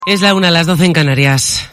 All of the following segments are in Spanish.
Es la 1, las 12 en Canarias.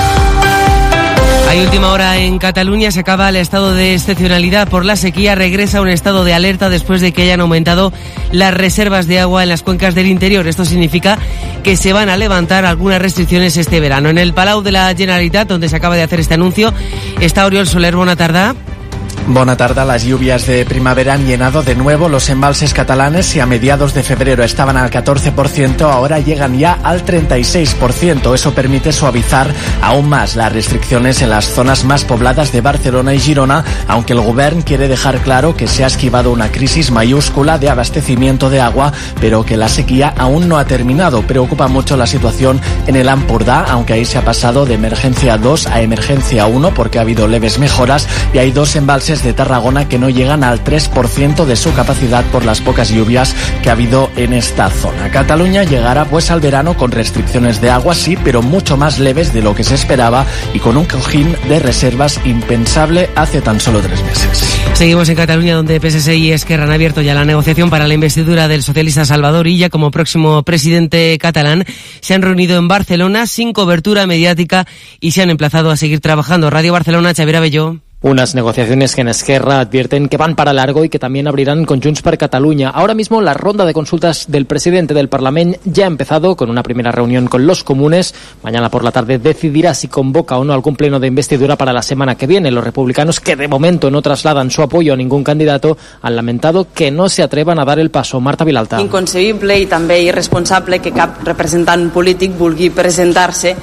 Hay última hora en Cataluña, se acaba el estado de excepcionalidad por la sequía, regresa un estado de alerta después de que hayan aumentado las reservas de agua en las cuencas del interior. Esto significa que se van a levantar algunas restricciones este verano. En el Palau de la Generalitat, donde se acaba de hacer este anuncio, está Oriol Soler. Bona tarda. Buena tarde. Las lluvias de primavera han llenado de nuevo los embalses catalanes y a mediados de febrero estaban al 14%, ahora llegan ya al 36%. Eso permite suavizar aún más las restricciones en las zonas más pobladas de Barcelona y Girona, aunque el Govern quiere dejar claro que se ha esquivado una crisis mayúscula de abastecimiento de agua, pero que la sequía aún no ha terminado. Preocupa mucho la situación en el Ampurdá, aunque ahí se ha pasado de emergencia 2 a emergencia 1 porque ha habido leves mejoras, y hay dos embalses de Tarragona que no llegan al 3% de su capacidad por las pocas lluvias que ha habido en esta zona. Cataluña llegará pues al verano con restricciones de agua, sí, pero mucho más leves de lo que se esperaba y con un cojín de reservas impensable hace tan solo 3 meses. Seguimos en Cataluña, donde PSC y Esquerra han abierto ya la negociación para la investidura del socialista Salvador Illa como próximo presidente catalán. Se han reunido en Barcelona sin cobertura mediática y se han emplazado a seguir trabajando. Radio Barcelona, Xavier Abelló. Unas negociaciones que en Esquerra advierten que van para largo y que también abrirán con Junts per Catalunya. Ahora mismo la ronda de consultas del presidente del Parlament ya ha empezado con una primera reunión con los comunes. Mañana por la tarde decidirá si convoca o no algún pleno de investidura para la semana que viene. Los republicanos, que de momento no trasladan su apoyo a ningún candidato, han lamentado que no se atrevan a dar el paso. Marta Vilalta. Inconcebible i també irresponsable que cap representant polític vulgui presentar-se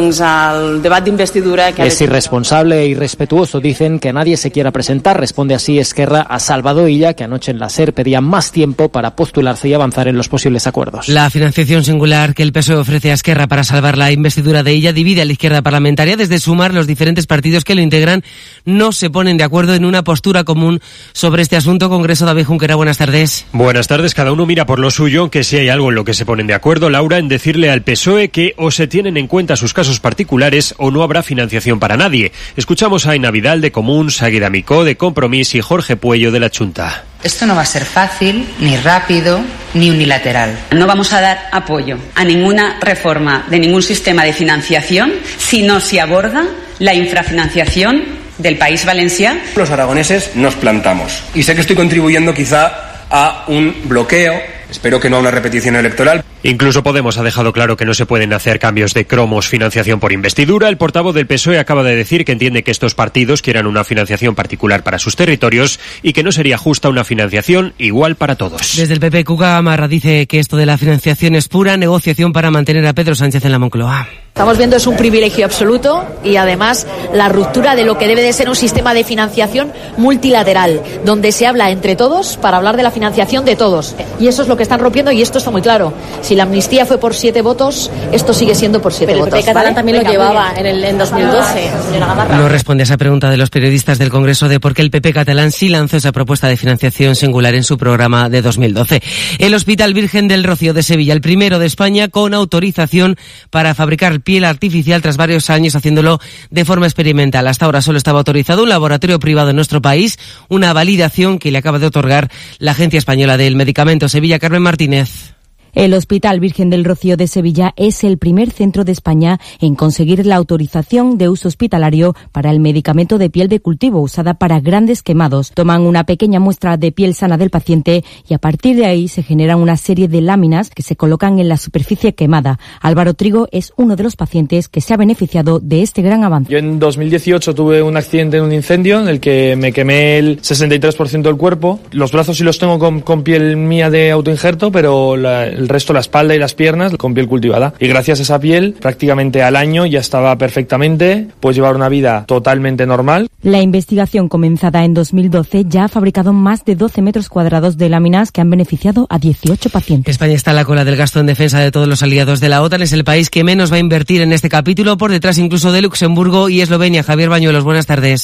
al debat d'investidura. Es irresponsable e irrespetuoso, dicen, que nadie se quiera presentar. Responde así Esquerra a Salvador Illa, que anoche en la SER pedía más tiempo para postularse y avanzar en los posibles acuerdos. La financiación singular que el PSOE ofrece a Esquerra para salvar la investidura de Illa divide a la izquierda parlamentaria. Desde Sumar, los diferentes partidos que lo integran no se ponen de acuerdo en una postura común sobre este asunto. Congreso, David Junquera, buenas tardes. Buenas tardes. Cada uno mira por lo suyo, aunque sí hay algo en lo que se ponen de acuerdo, Laura, en decirle al PSOE que o se tienen en cuenta sus casos particulares o no habrá financiación para nadie. Escuchamos a Aina Vidal de Comuns, a Guidamicó de Compromís y Jorge Puello de la Chunta. Esto no va a ser fácil, ni rápido, ni unilateral. No vamos a dar apoyo a ninguna reforma de ningún sistema de financiación si no se aborda la infrafinanciación del País Valencià. Los aragoneses nos plantamos. Y sé que estoy contribuyendo quizá a un bloqueo, espero que no a una repetición electoral. Incluso Podemos ha dejado claro que no se pueden hacer cambios de cromos, financiación por investidura. El portavoz del PSOE acaba de decir que entiende que estos partidos quieran una financiación particular para sus territorios y que no sería justa una financiación igual para todos. Desde el PP, Cuca Gamarra dice que esto de la financiación es pura negociación para mantener a Pedro Sánchez en la Moncloa. Estamos viendo es un privilegio absoluto y además la ruptura de lo que debe de ser un sistema de financiación multilateral, donde se habla entre todos para hablar de la financiación de todos. Y eso es lo que están rompiendo y esto está muy claro. Si la amnistía fue por 7 votos, esto sigue siendo por 7 votos. El PP catalán también lo llevaba en 2012, señora Gamarra. No responde a esa pregunta de los periodistas del Congreso de por qué el PP catalán sí lanzó esa propuesta de financiación singular en su programa de 2012. El Hospital Virgen del Rocío de Sevilla, el primero de España con autorización para fabricar piel artificial tras varios años haciéndolo de forma experimental. Hasta ahora solo estaba autorizado un laboratorio privado en nuestro país, una validación que le acaba de otorgar la Agencia Española del Medicamento. Sevilla, Carmen Martínez. El Hospital Virgen del Rocío de Sevilla es el primer centro de España en conseguir la autorización de uso hospitalario para el medicamento de piel de cultivo usada para grandes quemados. Toman una pequeña muestra de piel sana del paciente y a partir de ahí se generan una serie de láminas que se colocan en la superficie quemada. Álvaro Trigo es uno de los pacientes que se ha beneficiado de este gran avance. Yo en 2018 tuve un accidente en un incendio en el que me quemé el 63% del cuerpo. Los brazos sí los tengo con piel mía de autoinjerto, pero el resto, la espalda y las piernas, con piel cultivada. Y gracias a esa piel, prácticamente al año ya estaba perfectamente, puedes llevar una vida totalmente normal. La investigación comenzada en 2012 ya ha fabricado más de 12 metros cuadrados de láminas que han beneficiado a 18 pacientes. España está a la cola del gasto en defensa de todos los aliados de la OTAN. Es el país que menos va a invertir en este capítulo, por detrás incluso de Luxemburgo y Eslovenia. Javier Bañuelos, buenas tardes.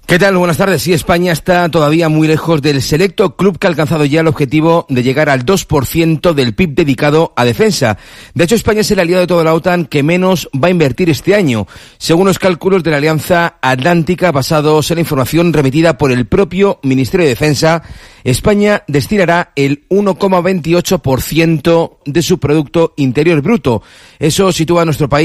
¿Qué tal? Buenas tardes. Sí, España está todavía muy lejos del selecto club que ha alcanzado ya el objetivo de llegar al 2% del PIB dedicado a defensa. De hecho, España es el aliado de toda la OTAN que menos va a invertir este año. Según los cálculos de la Alianza Atlántica, basados en la información remitida por el propio Ministerio de Defensa, España destinará el 1,28% de su Producto Interior Bruto. Eso sitúa a nuestro país